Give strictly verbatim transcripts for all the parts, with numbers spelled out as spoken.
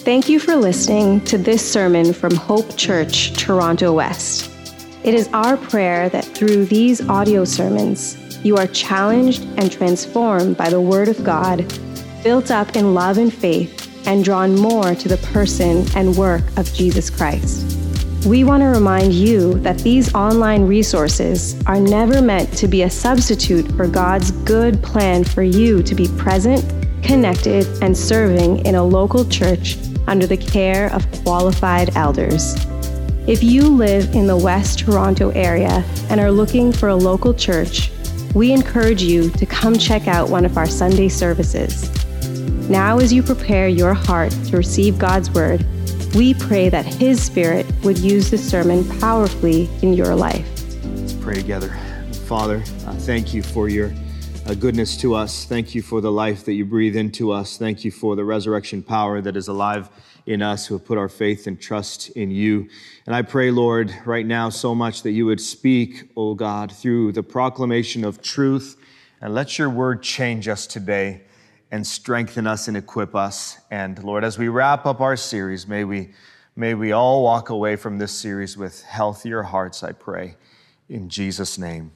Thank you for listening to this sermon from Hope Church, Toronto West. It is our prayer that through these audio sermons, you are challenged and transformed by the Word of God, built up in love and faith, and drawn more to the person and work of Jesus Christ. We want to remind you that these online resources are never meant to be a substitute for God's good plan for you to be present, connected, and serving in a local church under the care of qualified elders. If you live in the West Toronto area and are looking for a local church, we encourage you to come check out one of our Sunday services. Now, as you prepare your heart to receive God's Word, we pray that His Spirit would use this sermon powerfully in your life. Let's pray together. Father, uh, thank you for your uh, goodness to us. Thank you for the life that you breathe into us. Thank you for the resurrection power that is alive in us who have put our faith and trust in you. And I pray, Lord, right now so much that you would speak, oh God, through the proclamation of truth, and let your word change us today and strengthen us and equip us. And Lord, as we wrap up our series, may we may we all walk away from this series with healthier hearts, I pray. In Jesus' name,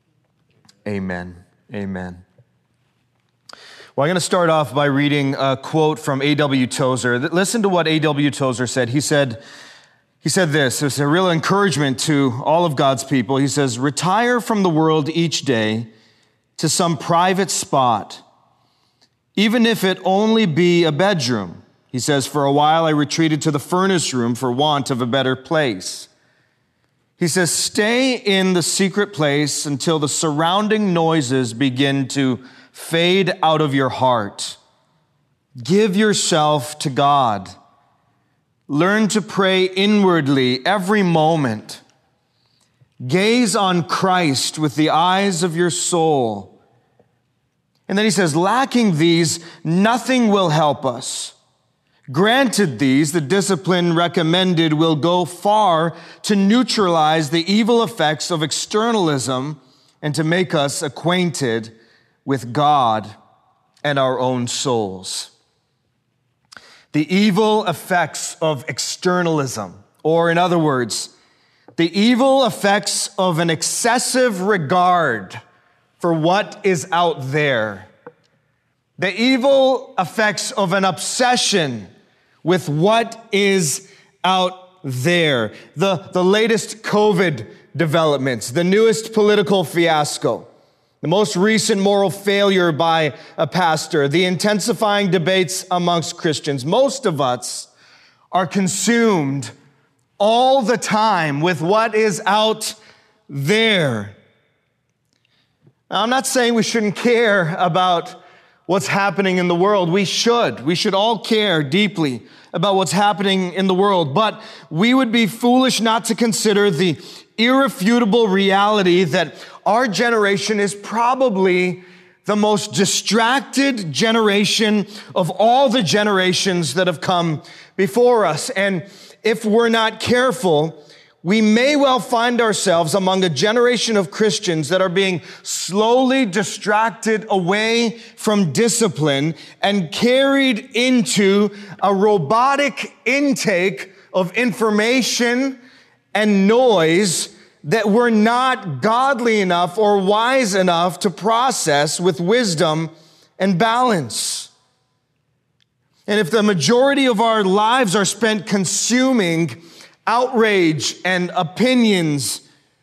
amen. Amen. Well, I'm going to start off by reading a quote from A W Tozer. Listen to what A W Tozer said. He said, he said this, it's a real encouragement to all of God's people. He says, retire from the world each day to some private spot, even if it only be a bedroom. He says, for a while I retreated to the furnace room for want of a better place. He says, stay in the secret place until the surrounding noises begin to fade out of your heart. Give yourself to God. Learn to pray inwardly every moment. Gaze on Christ with the eyes of your soul. And then he says, lacking these, nothing will help us. Granted these, the discipline recommended will go far to neutralize the evil effects of externalism and to make us acquainted with God and our own souls. The evil effects of externalism, or in other words, the evil effects of an excessive regard for what is out there. The evil effects of an obsession with what is out there. The, the latest COVID developments, the newest political fiasco, the most recent moral failure by a pastor, the intensifying debates amongst Christians. Most of us are consumed all the time with what is out there. Now, I'm not saying we shouldn't care about what's happening in the world. We should. We should all care deeply about what's happening in the world. But we would be foolish not to consider the irrefutable reality that our generation is probably the most distracted generation of all the generations that have come before us. And if we're not careful, we may well find ourselves among a generation of Christians that are being slowly distracted away from discipline and carried into a robotic intake of information and noise that we're not godly enough or wise enough to process with wisdom and balance. And if the majority of our lives are spent consuming outrage and opinions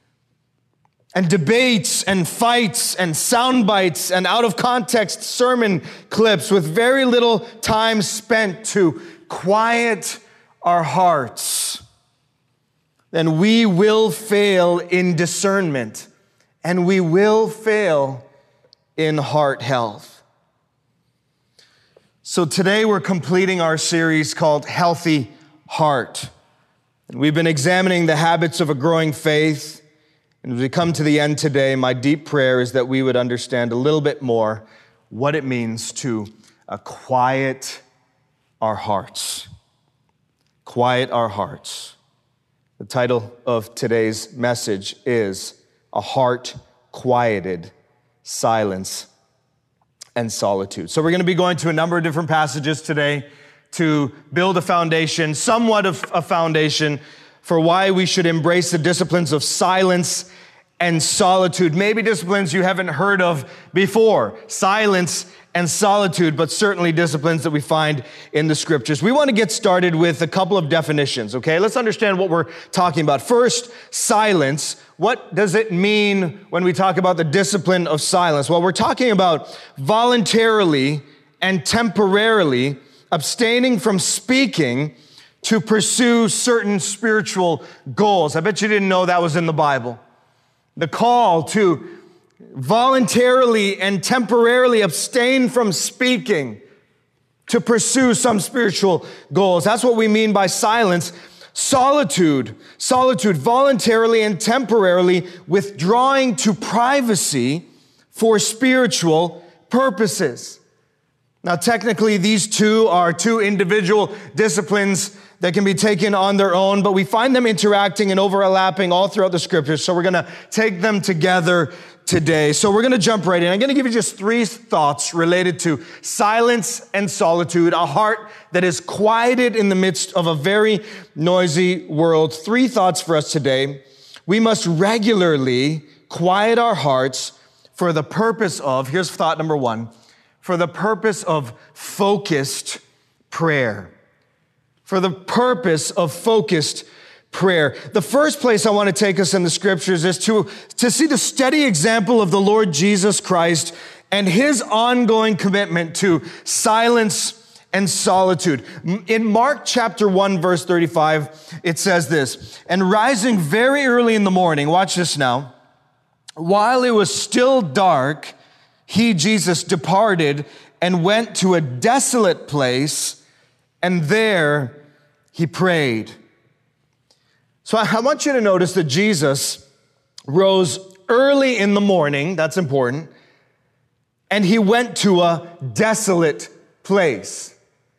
and debates and fights and sound bites and out of context sermon clips with very little time spent to quiet our hearts, then we will fail in discernment and we will fail in heart health. So today we're completing our series called Healthy Heart. And we've been examining the habits of a growing faith. And as we come to the end today, my deep prayer is that we would understand a little bit more what it means to uh, quiet our hearts. Quiet our hearts. The title of today's message is A Heart Quieted, Silence and Solitude. So we're going to be going to a number of different passages today to build a foundation, somewhat of a foundation, for why we should embrace the disciplines of silence and solitude. Maybe disciplines you haven't heard of before, silence and solitude, but certainly disciplines that we find in the scriptures. We want to get started with a couple of definitions, okay? Let's understand what we're talking about. First, silence. What does it mean when we talk about the discipline of silence? Well, we're talking about voluntarily and temporarily abstaining from speaking to pursue certain spiritual goals. I bet you didn't know that was in the Bible. The call to voluntarily and temporarily abstain from speaking to pursue some spiritual goals. That's what we mean by silence. Solitude, solitude, voluntarily and temporarily withdrawing to privacy for spiritual purposes. Now, technically, these two are two individual disciplines that can be taken on their own, but we find them interacting and overlapping all throughout the scriptures. So we're going to take them together today. So we're going to jump right in. I'm going to give you just three thoughts related to silence and solitude, a heart that is quieted in the midst of a very noisy world. Three thoughts for us today. We must regularly quiet our hearts for the purpose of, here's thought number one, for the purpose of focused prayer. For the purpose of focused prayer. The first place I want to take us in the scriptures is to, to see the steady example of the Lord Jesus Christ and his ongoing commitment to silence and solitude. In Mark chapter one, verse thirty-five, it says this, and rising very early in the morning, watch this now, while it was still dark, he, Jesus, departed and went to a desolate place, and there he prayed. So I want you to notice that Jesus rose early in the morning, that's important, and he went to a desolate place.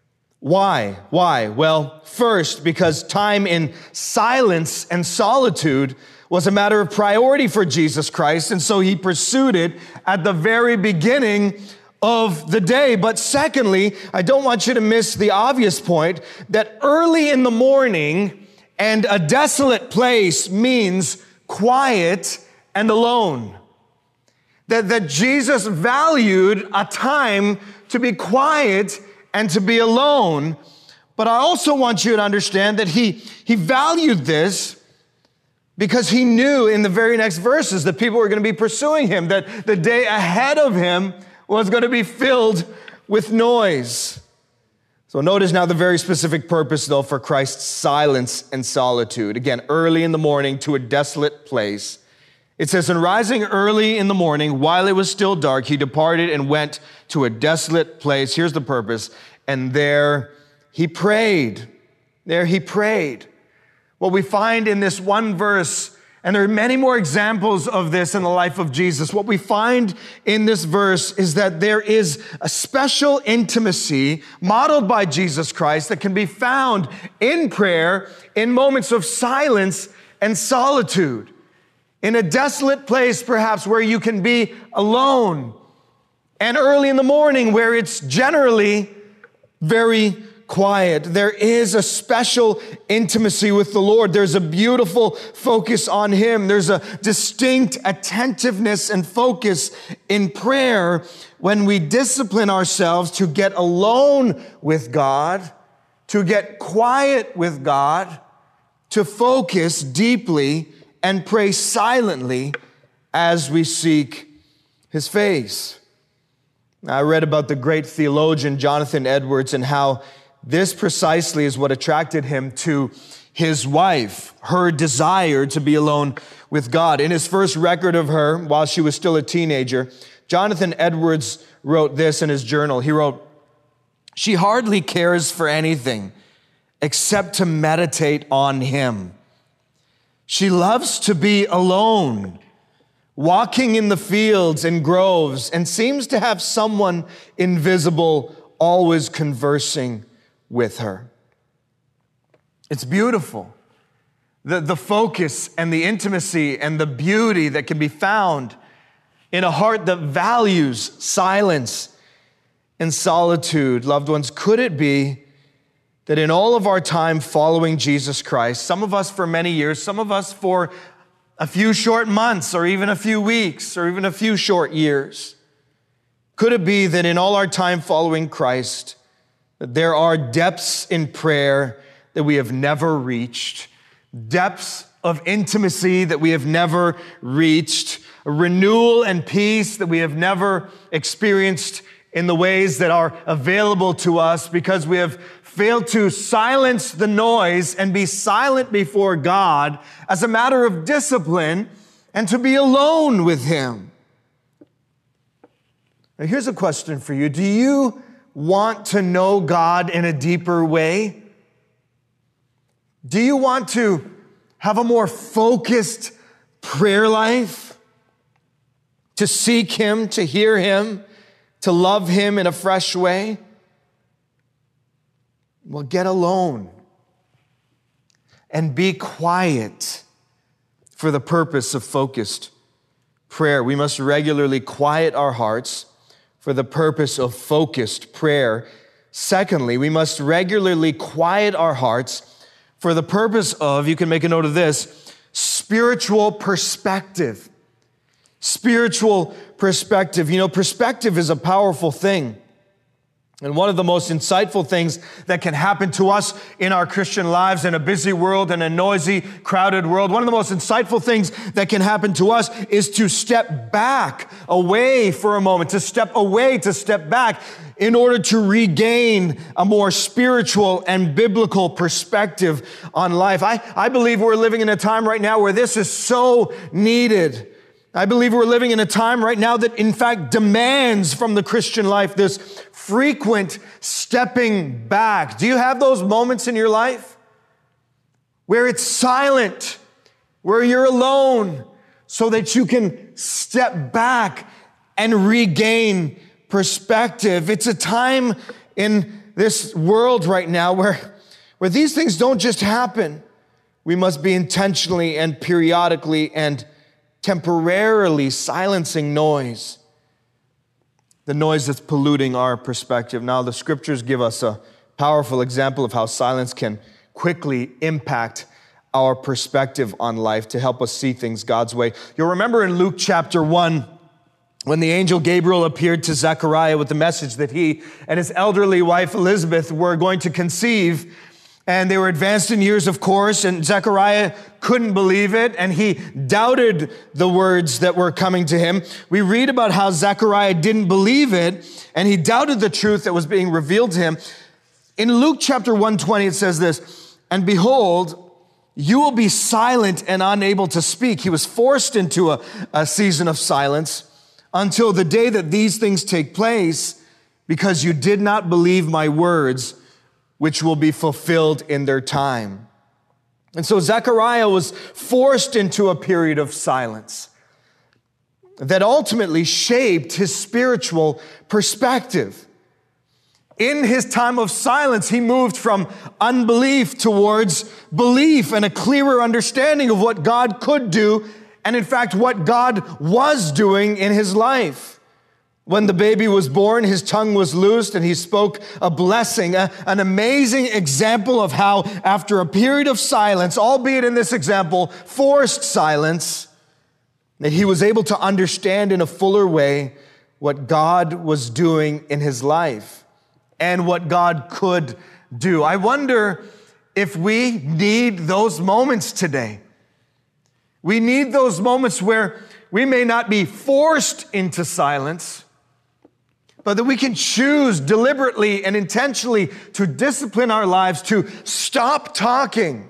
Why? Why? Well, first, because time in silence and solitude was a matter of priority for Jesus Christ, and so he pursued it at the very beginning of the day. But secondly, I don't want you to miss the obvious point that early in the morning and a desolate place means quiet and alone. That, that Jesus valued a time to be quiet and to be alone. But I also want you to understand that he, he valued this because he knew in the very next verses that people were going to be pursuing him, that the day ahead of him was going to be filled with noise. So notice now the very specific purpose, though, for Christ's silence and solitude. Again, early in the morning to a desolate place. It says, and rising early in the morning, while it was still dark, he departed and went to a desolate place. Here's the purpose. And there he prayed. There he prayed. What we find in this one verse, and there are many more examples of this in the life of Jesus. What we find in this verse is that there is a special intimacy modeled by Jesus Christ that can be found in prayer in moments of silence and solitude. In a desolate place, perhaps, where you can be alone. And early in the morning, where it's generally very quiet. There is a special intimacy with the Lord. There's a beautiful focus on him. There's a distinct attentiveness and focus in prayer when we discipline ourselves to get alone with God, to get quiet with God, to focus deeply and pray silently as we seek his face. I read about the great theologian Jonathan Edwards and how this precisely is what attracted him to his wife, her desire to be alone with God. In his first record of her, while she was still a teenager, Jonathan Edwards wrote this in his journal. He wrote, "She hardly cares for anything except to meditate on him. She loves to be alone, walking in the fields and groves, and seems to have someone invisible always conversing with her." It's beautiful. The, the focus and the intimacy and the beauty that can be found in a heart that values silence and solitude. Loved ones, could it be that in all of our time following Jesus Christ, some of us for many years, some of us for a few short months or even a few weeks or even a few short years, could it be that in all our time following Christ, that there are depths in prayer that we have never reached, depths of intimacy that we have never reached, a renewal and peace that we have never experienced in the ways that are available to us because we have failed to silence the noise and be silent before God as a matter of discipline and to be alone with Him. Now, here's a question for you. Do you want to know God in a deeper way? Do you want to have a more focused prayer life? To seek Him, to hear Him, to love Him in a fresh way? Well, get alone and be quiet for the purpose of focused prayer. We must regularly quiet our hearts for the purpose of focused prayer. Secondly, we must regularly quiet our hearts for the purpose of, you can make a note of this, spiritual perspective. Spiritual perspective. You know, perspective is a powerful thing. And one of the most insightful things that can happen to us in our Christian lives in a busy world and a noisy, crowded world, one of the most insightful things that can happen to us is to step back, away for a moment, to step away, to step back in order to regain a more spiritual and biblical perspective on life. I, I believe we're living in a time right now where this is so needed. I believe we're living in a time right now that, in fact, demands from the Christian life this frequent stepping back. Do you have those moments in your life where it's silent, where you're alone, so that you can step back and regain perspective? It's a time in this world right now where, where these things don't just happen. We must be intentionally and periodically and temporarily silencing noise, the noise that's polluting our perspective. Now, the scriptures give us a powerful example of how silence can quickly impact our perspective on life to help us see things God's way. You'll remember in Luke chapter one, when the angel Gabriel appeared to Zechariah with the message that he and his elderly wife Elizabeth were going to conceive. And they were advanced in years, of course, and Zechariah couldn't believe it, and he doubted the words that were coming to him. We read about how Zechariah didn't believe it, and he doubted the truth that was being revealed to him. In Luke chapter one twenty, it says this, "And behold, you will be silent and unable to speak." He was forced into a, a season of silence until the day that these things take place, because you did not believe my words, which will be fulfilled in their time. And so Zechariah was forced into a period of silence that ultimately shaped his spiritual perspective. In his time of silence, he moved from unbelief towards belief and a clearer understanding of what God could do, and in fact, what God was doing in his life. When the baby was born, his tongue was loosed and he spoke a blessing, a, an amazing example of how after a period of silence, albeit in this example, forced silence, that he was able to understand in a fuller way what God was doing in his life and what God could do. I wonder if we need those moments today. We need those moments where we may not be forced into silence, but that we can choose deliberately and intentionally to discipline our lives, to stop talking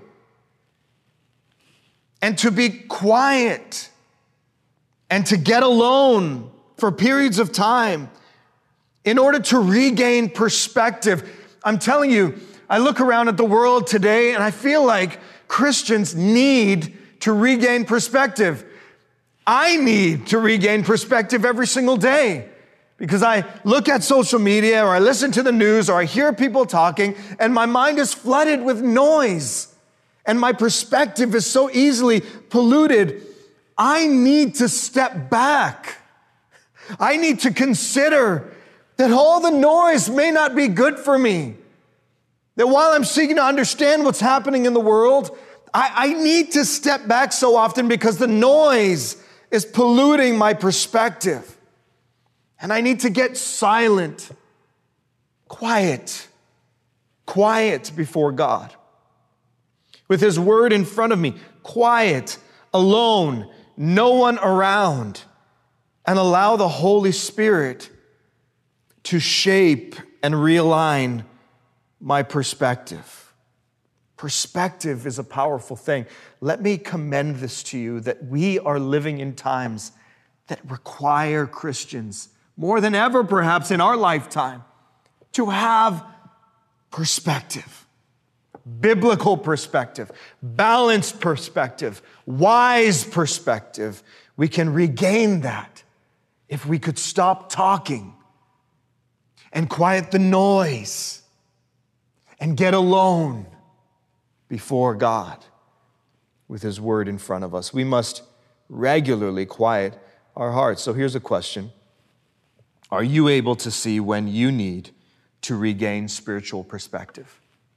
and to be quiet and to get alone for periods of time in order to regain perspective. I'm telling you, I look around at the world today and I feel like Christians need to regain perspective. I need to regain perspective every single day. Because I look at social media or I listen to the news or I hear people talking and my mind is flooded with noise and my perspective is so easily polluted. I need to step back. I need to consider that all the noise may not be good for me. That while I'm seeking to understand what's happening in the world, I, I need to step back so often because the noise is polluting my perspective. And I need to get silent, quiet, quiet before God. With His Word in front of me, quiet, alone, no one around, and allow the Holy Spirit to shape and realign my perspective. Perspective is a powerful thing. Let me commend this to you, that we are living in times that require Christians, more than ever perhaps in our lifetime, to have perspective. Biblical perspective, balanced perspective, wise perspective. We can regain that if we could stop talking and quiet the noise and get alone before God with His Word in front of us. We must regularly quiet our hearts. So here's a question. Are you able to see when you need to regain spiritual perspective?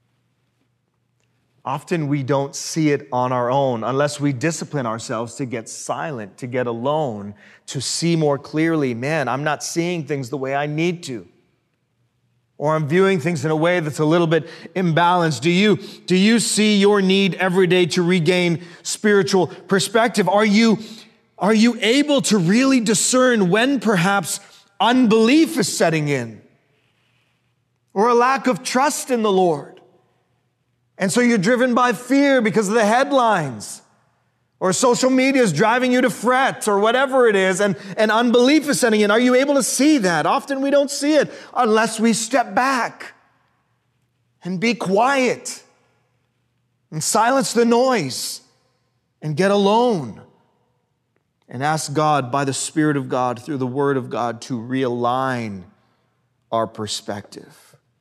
Often we don't see it on our own unless we discipline ourselves to get silent, to get alone, to see more clearly. Man, I'm not seeing things the way I need to. Or I'm viewing things in a way that's a little bit imbalanced. Do you, do you see your need every day to regain spiritual perspective? Are you, are you able to really discern when perhaps unbelief is setting in? Or a lack of trust in the Lord? And so you're driven by fear because of the headlines, or social media is driving you to fret, or whatever it is, and, and unbelief is setting in. Are you able to see that? Often we don't see it unless we step back and be quiet and silence the noise and get alone and ask God by the Spirit of God through the Word of God to realign our perspective.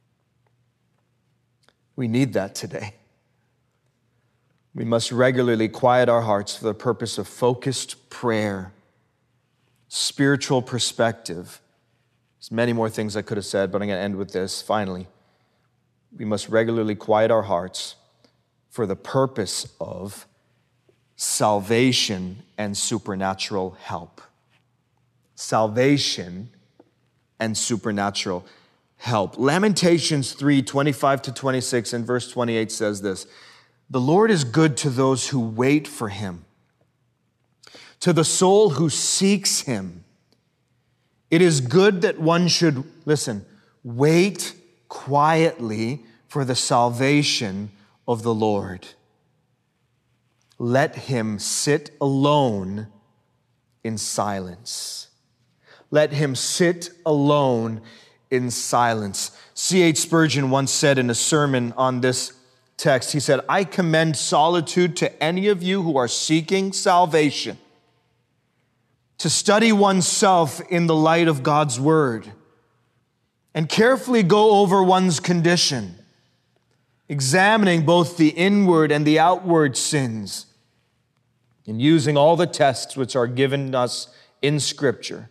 We need that today. We must regularly quiet our hearts for the purpose of focused prayer, spiritual perspective. There's many more things I could have said, but I'm going to end with this. Finally, we must regularly quiet our hearts for the purpose of salvation and supernatural help. Salvation and supernatural help. Lamentations three, twenty-five to twenty-six and verse twenty-eight says this: the Lord is good to those who wait for Him, to the soul who seeks Him. It is good that one should, listen, wait quietly for the salvation of the Lord. Let him sit alone in silence. Let him sit alone in silence. C H Spurgeon once said in a sermon on this text, he said, I commend solitude to any of you who are seeking salvation, to study oneself in the light of God's word and carefully go over one's condition, examining both the inward and the outward sins, and using all the tests which are given us in Scripture.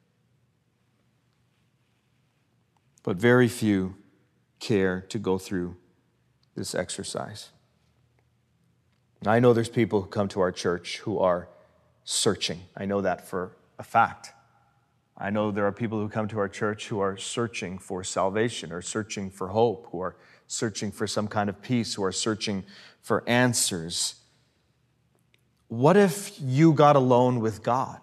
But very few care to go through this exercise. I know there's people who come to our church who are searching. I know that for a fact. I know there are people who come to our church who are searching for salvation, or searching for hope, who are searching for some kind of peace, who are searching for answers. What if you got alone with God?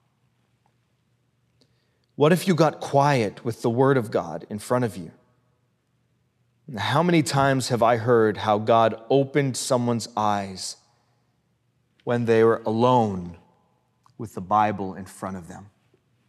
What if you got quiet with the Word of God in front of you? How many times have I heard how God opened someone's eyes when they were alone with the Bible in front of them?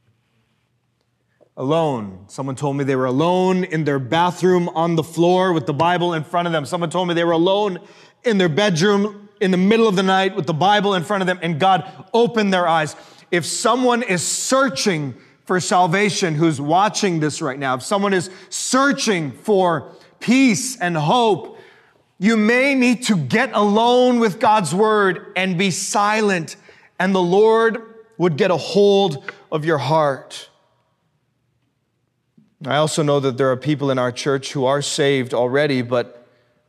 Alone. Someone told me they were alone in their bathroom on the floor with the Bible in front of them. Someone told me they were alone in their bedroom in the middle of the night with the Bible in front of them, and God opened their eyes. If someone is searching for salvation who's watching this right now, if someone is searching for peace and hope, you may need to get alone with God's word and be silent, and the Lord would get a hold of your heart. I also know that there are people in our church who are saved already, but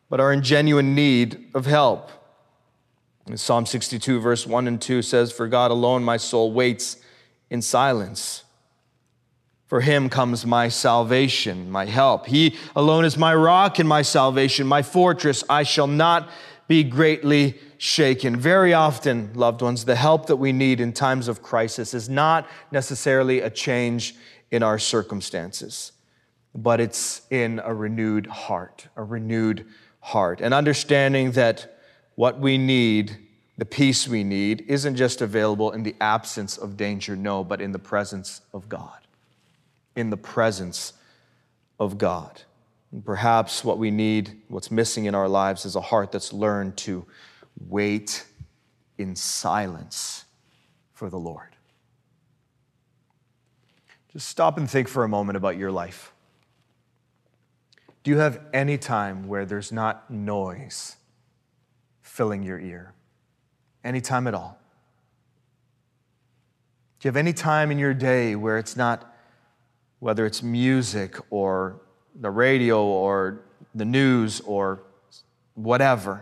but are in genuine need of help. And Psalm sixty-two, verse one and two says, "For God alone my soul waits in silence. For him comes my salvation, my help. He alone is my rock and my salvation, my fortress. I shall not be greatly shaken." Very often, loved ones, the help that we need in times of crisis is not necessarily a change in our circumstances, but it's in a renewed heart, a renewed heart. And understanding that what we need, the peace we need, isn't just available in the absence of danger, no, but in the presence of God. In the presence of God. And perhaps what we need, what's missing in our lives, is a heart that's learned to wait in silence for the Lord. Just stop and think for a moment about your life. Do you have any time where there's not noise filling your ear? Any time at all? Do you have any time in your day where it's not, whether it's music or the radio or the news or whatever?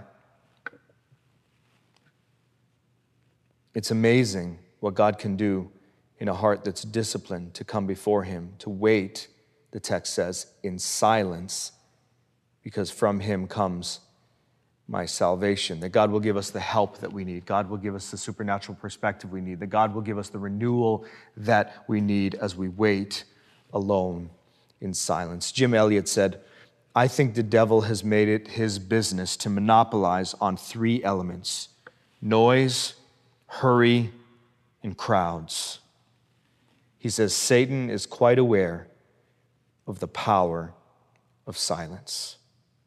It's amazing what God can do in a heart that's disciplined to come before him, to wait, the text says, in silence, because from him comes my salvation. That God will give us the help that we need. God will give us the supernatural perspective we need. That God will give us the renewal that we need as we wait alone in silence. Jim Elliot said, "I think the devil has made it his business to monopolize on three elements: noise, hurry, and crowds." He says, Satan is quite aware of the power of silence.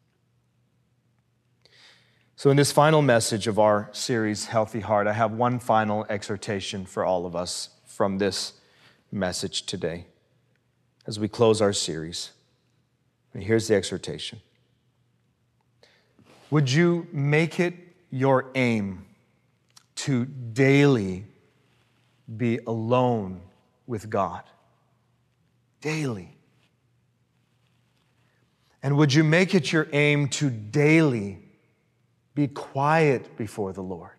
So in this final message of our series, Healthy Heart, I have one final exhortation for all of us from this message today as we close our series. And here's the exhortation. Would you make it your aim to daily be alone with God? Daily. And would you make it your aim to daily be quiet before the Lord?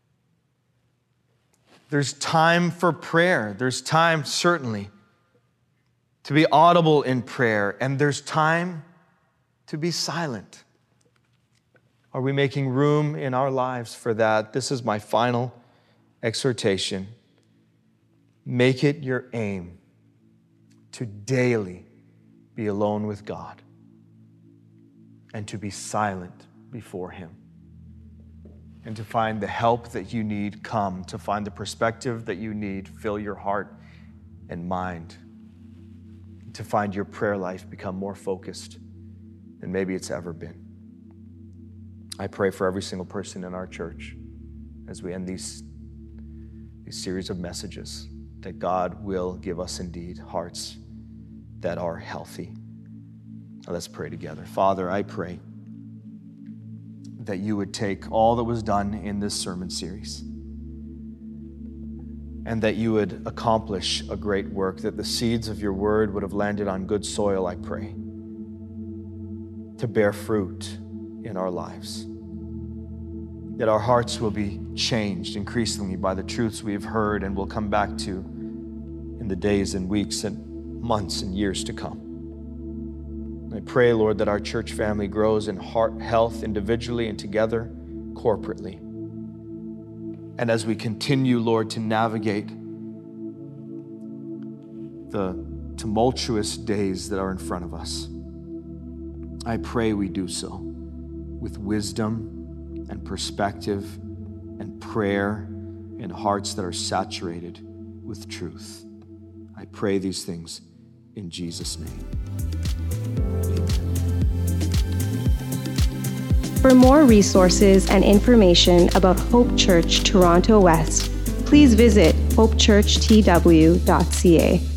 There's time for prayer. There's time, certainly, to be audible in prayer, and there's time to be silent. Are we making room in our lives for that? This is my final exhortation. Make it your aim to daily be alone with God and to be silent before him, and to find the help that you need come, to find the perspective that you need fill your heart and mind, to find your prayer life become more focused than maybe it's ever been. I pray for every single person in our church as we end these, these series of messages, that God will give us indeed hearts that are healthy. Now let's pray together. Father, I pray that you would take all that was done in this sermon series and that you would accomplish a great work, that the seeds of your word would have landed on good soil, I pray, to bear fruit in our lives, that our hearts will be changed increasingly by the truths we have heard and will come back to in the days and weeks and months and years to come. I pray, Lord, that our church family grows in heart health individually and together corporately. And as we continue, Lord, to navigate the tumultuous days that are in front of us, I pray we do so with wisdom and perspective and prayer and hearts that are saturated with truth. I pray these things in Jesus' name. For more resources and information about Hope Church Toronto West, please visit hope church t w dot c a.